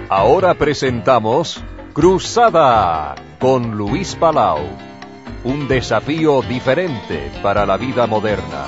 Ahora presentamos Cruzada con Luis Palau. Un desafío diferente para la vida moderna.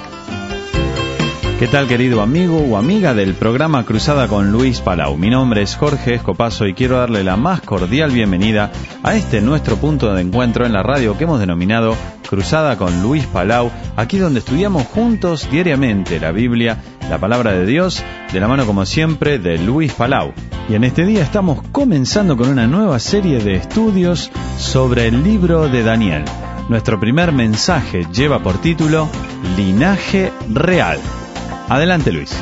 ¿Qué tal, querido amigo o amiga del programa Cruzada con Luis Palau? Mi nombre es Jorge Escopazo y quiero darle la más cordial bienvenida a este nuestro punto de encuentro en la radio que hemos denominado Cruzada con Luis Palau, aquí donde estudiamos juntos diariamente la Biblia, la Palabra de Dios, de la mano como siempre de Luis Palau. Y en este día estamos comenzando con una nueva serie de estudios sobre el libro de Daniel. Nuestro primer mensaje lleva por título Linaje Real. Adelante, Luis.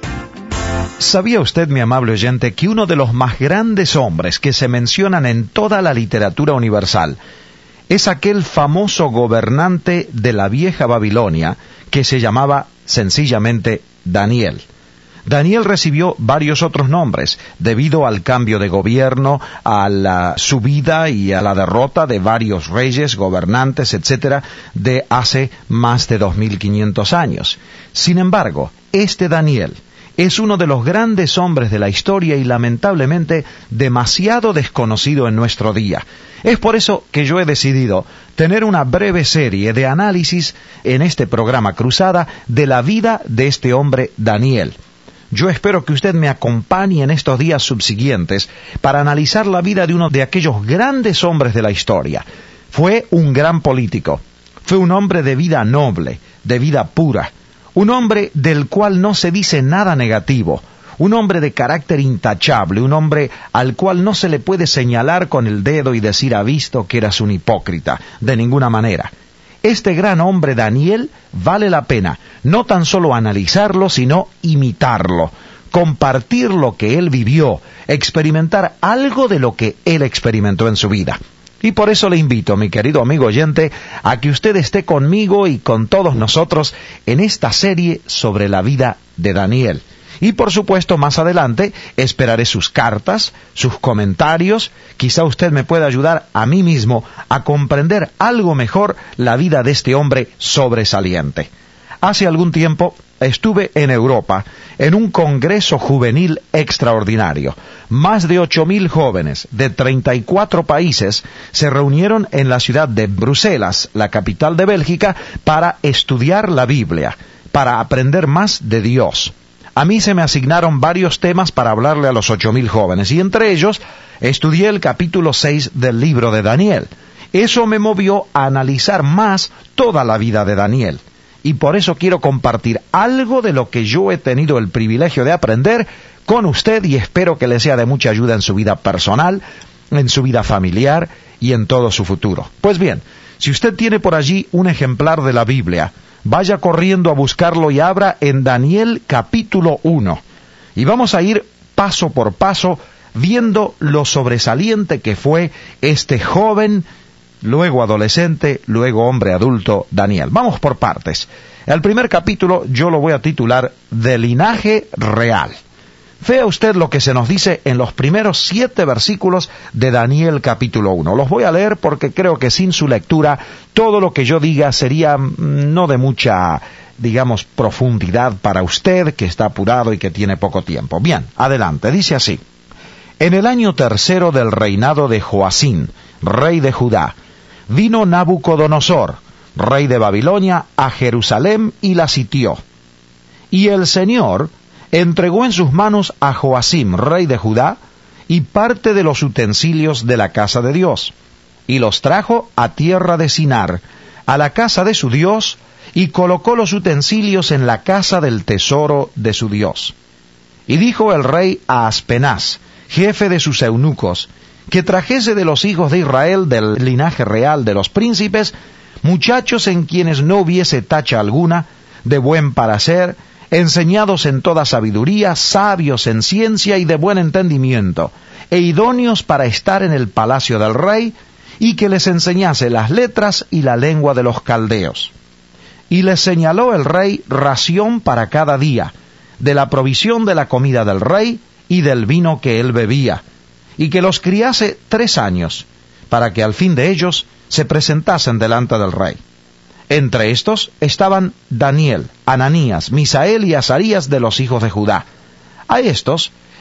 ¿Sabía usted, mi amable oyente, que uno de los más grandes hombres que se mencionan en toda la literatura universal es aquel famoso gobernante de la vieja Babilonia que se llamaba sencillamente Daniel? Daniel recibió varios otros nombres debido al cambio de gobierno, a la subida y a la derrota de varios reyes, gobernantes, etcétera, de hace más de 2500 años. Sin embargo, este Daniel es uno de los grandes hombres de la historia y lamentablemente demasiado desconocido en nuestro día. Es por eso que yo he decidido tener una breve serie de análisis en este programa Cruzada de la vida de este hombre Daniel. Yo espero que usted me acompañe en estos días subsiguientes para analizar la vida de uno de aquellos grandes hombres de la historia. Fue un gran político, fue un hombre de vida noble, de vida pura, un hombre del cual no se dice nada negativo, un hombre de carácter intachable, un hombre al cual no se le puede señalar con el dedo y decir: ha visto que eras un hipócrita, de ninguna manera. Este gran hombre Daniel vale la pena no tan solo analizarlo, sino imitarlo, compartir lo que él vivió, experimentar algo de lo que él experimentó en su vida. Y por eso le invito, mi querido amigo oyente, a que usted esté conmigo y con todos nosotros en esta serie sobre la vida de Daniel. Y por supuesto, más adelante esperaré sus cartas, sus comentarios. Quizá usted me pueda ayudar a mí mismo a comprender algo mejor la vida de este hombre sobresaliente. Hace algún tiempo estuve en Europa en un congreso juvenil extraordinario. Más de 8,000 jóvenes de 34 países se reunieron en la ciudad de Bruselas, la capital de Bélgica, para estudiar la Biblia, para aprender más de Dios. A mí se me asignaron varios temas para hablarle a los 8,000 jóvenes, y entre ellos estudié el capítulo 6 del libro de Daniel. Eso me movió a analizar más toda la vida de Daniel, y por eso quiero compartir algo de lo que yo he tenido el privilegio de aprender con usted, y espero que le sea de mucha ayuda en su vida personal, en su vida familiar y en todo su futuro. Pues bien, si usted tiene por allí un ejemplar de la Biblia, vaya corriendo a buscarlo y abra en Daniel capítulo 1. Y vamos a ir paso por paso viendo lo sobresaliente que fue este joven, luego adolescente, luego hombre adulto, Daniel. Vamos por partes. El primer capítulo yo lo voy a titular De Linaje Real. Vea usted lo que se nos dice en los primeros 7 versículos de Daniel capítulo 1. Los voy a leer porque creo que sin su lectura todo lo que yo diga sería no de mucha, profundidad para usted que está apurado y que tiene poco tiempo. Bien, adelante, dice así. En el año 3 del reinado de Joacín, rey de Judá, vino Nabucodonosor, rey de Babilonia, a Jerusalén y la sitió. Y el Señor entregó en sus manos a Joacim, rey de Judá, y parte de los utensilios de la casa de Dios, y los trajo a tierra de Sinar, a la casa de su Dios, y colocó los utensilios en la casa del tesoro de su Dios. Y dijo el rey a Aspenaz, jefe de sus eunucos, que trajese de los hijos de Israel, del linaje real de los príncipes, muchachos en quienes no hubiese tacha alguna, de buen parecer, enseñados en toda sabiduría, sabios en ciencia y de buen entendimiento, e idóneos para estar en el palacio del rey, y que les enseñase las letras y la lengua de los caldeos. Y les señaló el rey ración para cada día, de la provisión de la comida del rey y del vino que él bebía, y que los criase 3 años, para que al fin de ellos se presentasen delante del rey. Entre estos estaban Daniel, Ananías, Misael y Azarías de los hijos de Judá. A estos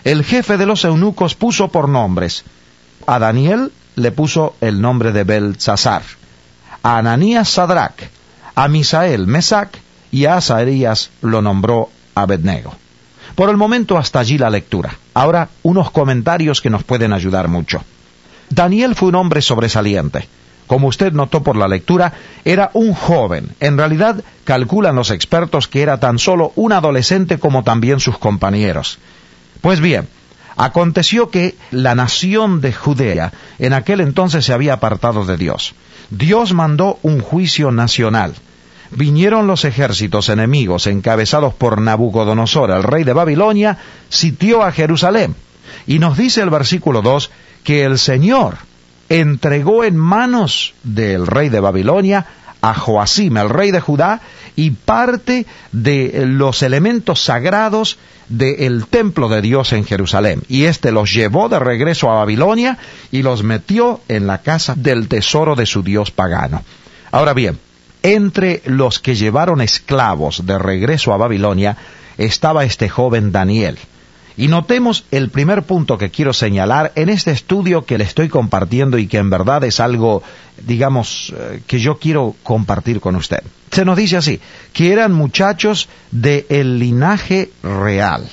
el jefe de los eunucos puso por nombres. A Daniel le puso el nombre de Beltsasar, a Ananías Sadrac, a Misael Mesac, y a Azarías lo nombró Abednego. Por el momento hasta allí la lectura. Ahora unos comentarios que nos pueden ayudar mucho. Daniel fue un hombre sobresaliente. Como usted notó por la lectura, era un joven. En realidad, calculan los expertos que era tan solo un adolescente como también sus compañeros. Pues bien, aconteció que la nación de Judea en aquel entonces se había apartado de Dios. Dios mandó un juicio nacional. Vinieron los ejércitos enemigos encabezados por Nabucodonosor, el rey de Babilonia, sitió a Jerusalén. Y nos dice el versículo 2 que el Señor entregó en manos del rey de Babilonia a Joacim, el rey de Judá, y parte de los elementos sagrados del templo de Dios en Jerusalén. Y éste los llevó de regreso a Babilonia y los metió en la casa del tesoro de su dios pagano. Ahora bien, entre los que llevaron esclavos de regreso a Babilonia estaba este joven Daniel. Y notemos el primer punto que quiero señalar en este estudio que le estoy compartiendo y que en verdad es algo, digamos, que yo quiero compartir con usted. Se nos dice así, que eran muchachos del linaje real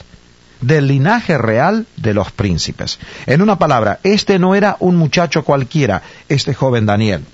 de los príncipes. En una palabra, este no era un muchacho cualquiera, este joven Daniel.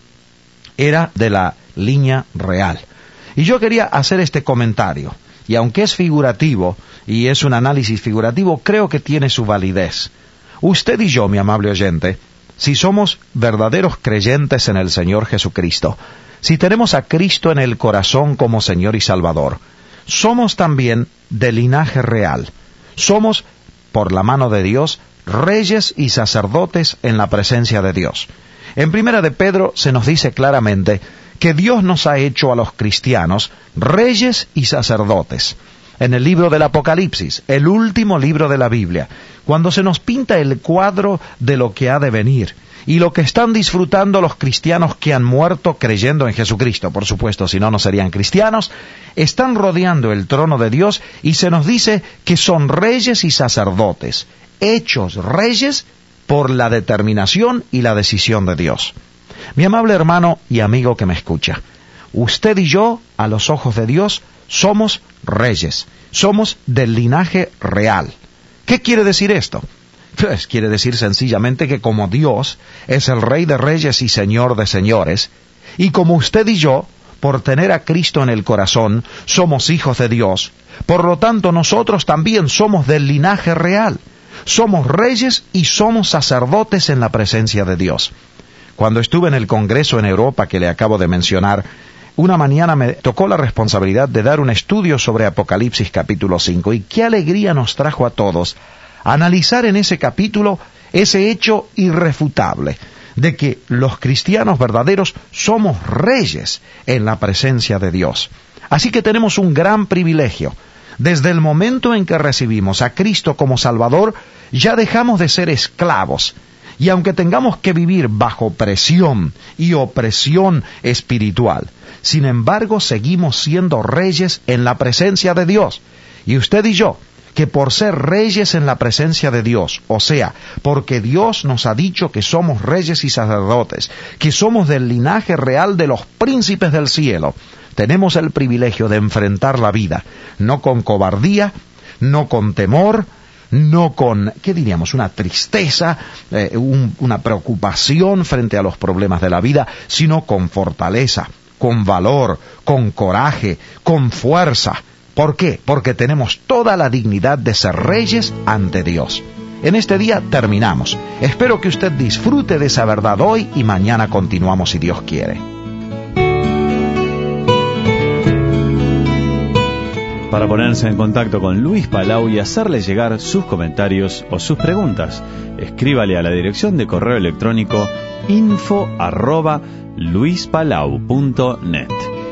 Era de la línea real. Y yo quería hacer este comentario. Y aunque es figurativo, y es un análisis figurativo, creo que tiene su validez. Usted y yo, mi amable oyente, si somos verdaderos creyentes en el Señor Jesucristo, si tenemos a Cristo en el corazón como Señor y Salvador, somos también de linaje real. Somos, por la mano de Dios, reyes y sacerdotes en la presencia de Dios. En Primera de Pedro se nos dice claramente que Dios nos ha hecho a los cristianos reyes y sacerdotes. En el libro del Apocalipsis, el último libro de la Biblia, cuando se nos pinta el cuadro de lo que ha de venir y lo que están disfrutando los cristianos que han muerto creyendo en Jesucristo, por supuesto, si no, no serían cristianos, están rodeando el trono de Dios y se nos dice que son reyes y sacerdotes, hechos reyes por la determinación y la decisión de Dios. Mi amable hermano y amigo que me escucha, usted y yo, a los ojos de Dios, somos reyes, somos del linaje real. ¿Qué quiere decir esto? Pues quiere decir sencillamente que como Dios es el Rey de Reyes y Señor de Señores, y como usted y yo, por tener a Cristo en el corazón, somos hijos de Dios, por lo tanto nosotros también somos del linaje real. Somos reyes y somos sacerdotes en la presencia de Dios. Cuando estuve en el Congreso en Europa que le acabo de mencionar, una mañana me tocó la responsabilidad de dar un estudio sobre Apocalipsis capítulo 5, y qué alegría nos trajo a todos analizar en ese capítulo ese hecho irrefutable de que los cristianos verdaderos somos reyes en la presencia de Dios. Así que tenemos un gran privilegio. Desde el momento en que recibimos a Cristo como Salvador, ya dejamos de ser esclavos. Y aunque tengamos que vivir bajo presión y opresión espiritual, sin embargo seguimos siendo reyes en la presencia de Dios. Y usted y yo, que por ser reyes en la presencia de Dios, o sea, porque Dios nos ha dicho que somos reyes y sacerdotes, que somos del linaje real de los príncipes del cielo, tenemos el privilegio de enfrentar la vida, no con cobardía, no con temor, no con, ¿qué diríamos?, una tristeza, una preocupación frente a los problemas de la vida, sino con fortaleza, con valor, con coraje, con fuerza. ¿Por qué? Porque tenemos toda la dignidad de ser reyes ante Dios. En este día terminamos. Espero que usted disfrute de esa verdad hoy y mañana continuamos si Dios quiere. Para ponerse en contacto con Luis Palau y hacerle llegar sus comentarios o sus preguntas, escríbale a la dirección de correo electrónico info@luispalau.net.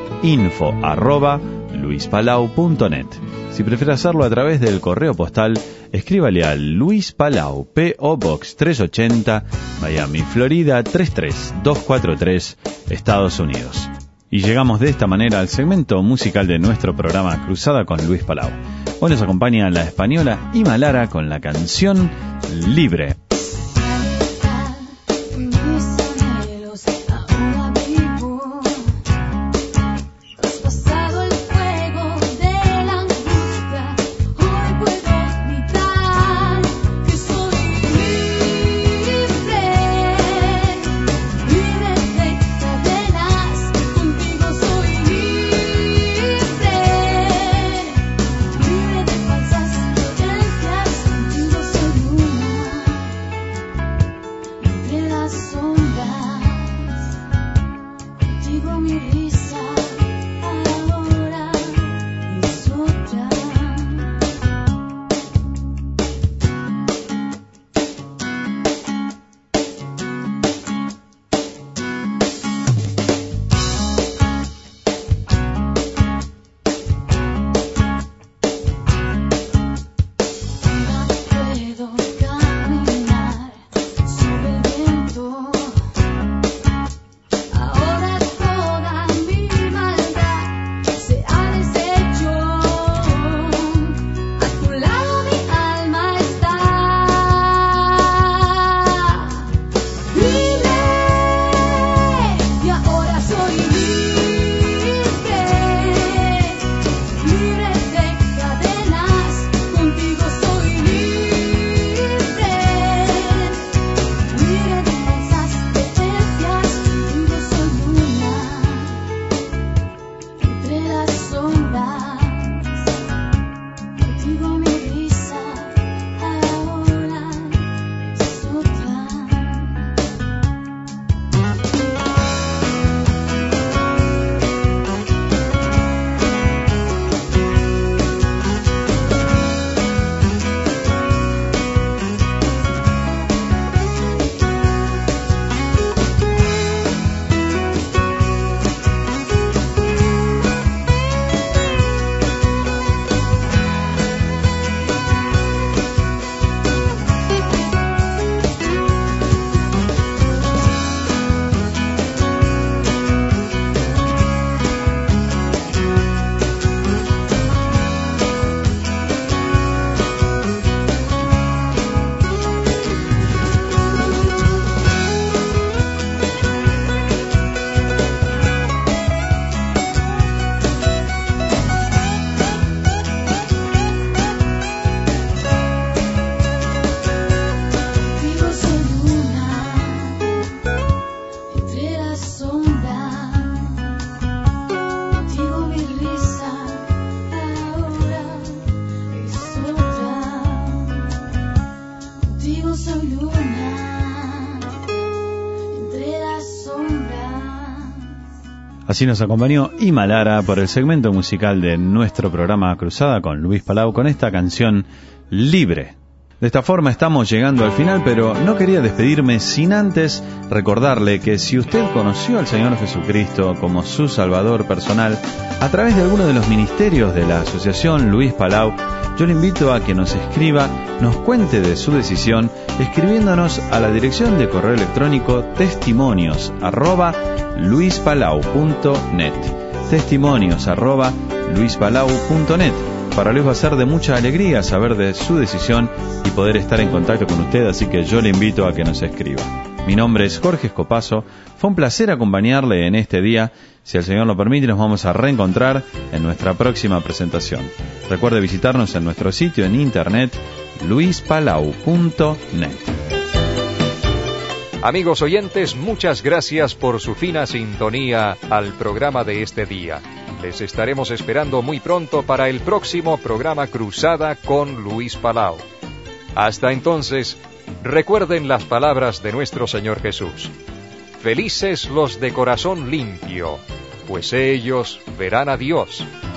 info@luispalau.net. Si prefiere hacerlo a través del correo postal, escríbale a Luis Palau, P.O. Box 380, Miami, Florida 33243, Estados Unidos. Y llegamos de esta manera al segmento musical de nuestro programa Cruzada con Luis Palau. Hoy nos acompaña la española Ima Lara con la canción Libre. Así nos acompañó Ima Lara por el segmento musical de nuestro programa Cruzada con Luis Palau con esta canción Libre. De esta forma estamos llegando al final, pero no quería despedirme sin antes recordarle que si usted conoció al Señor Jesucristo como su Salvador personal a través de alguno de los ministerios de la Asociación Luis Palau, yo le invito a que nos escriba, nos cuente de su decisión, escribiéndonos a la dirección de correo electrónico testimonios@luispalau.net. testimonios@luispalau.net. Para Luis va a ser de mucha alegría saber de su decisión y poder estar en contacto con usted, así que yo le invito a que nos escriba. Mi nombre es Jorge Escopazo, fue un placer acompañarle en este día. Si el Señor lo permite, nos vamos a reencontrar en nuestra próxima presentación. Recuerde visitarnos en nuestro sitio en internet luispalau.net. Amigos oyentes, muchas gracias por su fina sintonía al programa de este día. Les estaremos esperando muy pronto para el próximo programa Cruzada con Luis Palau. Hasta entonces, recuerden las palabras de nuestro Señor Jesús. Felices los de corazón limpio, pues ellos verán a Dios.